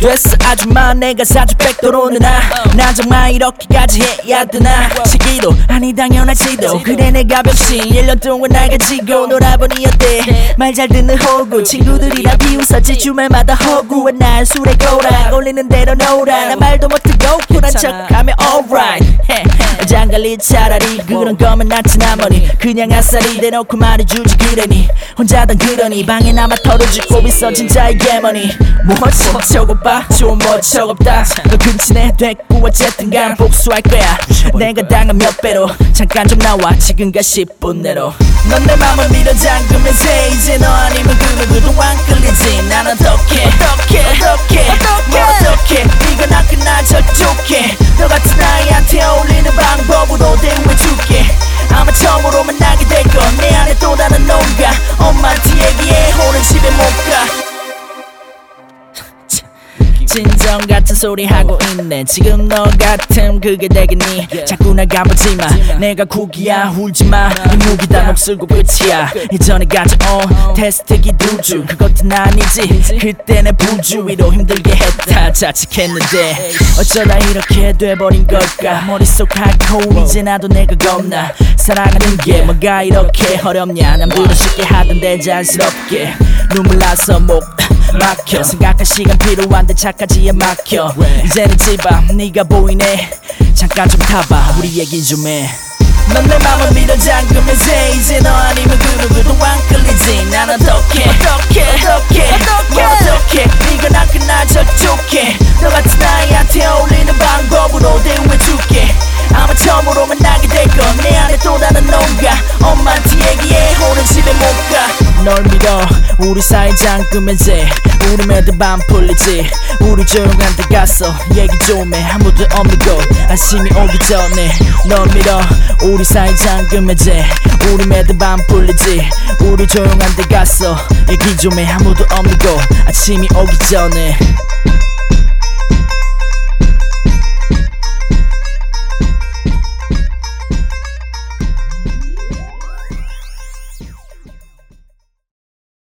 됐어 아줌마 내가 사주 백도로는 난 정말 이렇게까지 해야 되나 시기도 아니 당연하지도 그래 내가 병신 1년 동안 날 가지고 놀아보니 어때 말 잘 듣는 호구 친구들이랑 비웃었지 주말마다 허구한 날 술에 꼬라 올리는 대로 놀아 나 말도 못하고 쿨한 척하면 alright 장갈리 차라리 그런 거면 낫지 나머니 그냥 아싸리 대놓고 말해주지 그러니 혼자던 그러니 방에 남아 털어주고 있어 진짜 이게 뭐니 뭐지 저거 봐 좋은 뭐 저겁다 너 근친해 됐고 어쨌든 간 복수할 거야 내가 당한 몇 배로 잠깐 좀 나와 지금과 10분 내로 넌 내 맘을 밀어 잠그면서 이제 너 아니면 그 누구도 안 끌리지 난 어떡해 이건 나 끝나 저쪽해 너 같은 아이한테 어울리는 방법으로 대우해줄게 아마 처음으로 만나게 될 건 내 안에 또 다른 놈과 엄마한테 얘기해 오늘 집에 못가 진정 같은 소리 하고 있네 지금 너 같음 그게 되겠니 자꾸 날 가보지마 내가 국이야 울지마 네 무기다 녹슬고 끝이야 이전에 가져온 테스트기 두주 그것도 아니지 그때 내 부주의로 힘들게 했다 자책했는데 어쩌다 이렇게 돼버린 걸까 머릿속 하고 이제 나도 내가 겁나 사랑하는 게 뭐가 이렇게 어렵냐 남들은 쉽게 하던데 자연스럽게 눈물 나서 목 막혀 생각할 시간 필요한데 차까지에 막혀 이제는 집앞 네가 보이네 잠깐 좀 타봐 우리 얘기 좀 해 넌 내 맘을 밀어 잠그면서 이제 너 아니면 그 누구도 안 끌리지 난 어떡해 이건 나 끝나 저쪽해 너 같은 아이한테 어울리는 방법으로 대우해줄게 아마 처음으로 만나게 될 건 내 안에 또 다른 놈과 엄마한테 얘기해 오늘 집에 못가 널 믿어 우리 사이 잠그면서 우리 매듭 안 풀리지 우리 조용한 데 가서 얘기 좀 해 아무도 없는 곳 아침이 오기 전에 널 믿어 우리 사이 잠그면서 우리 매듭 안 풀리지 우리 조용한 데 가서 얘기 좀 해 아무도 없는 곳 아침이 오기 전에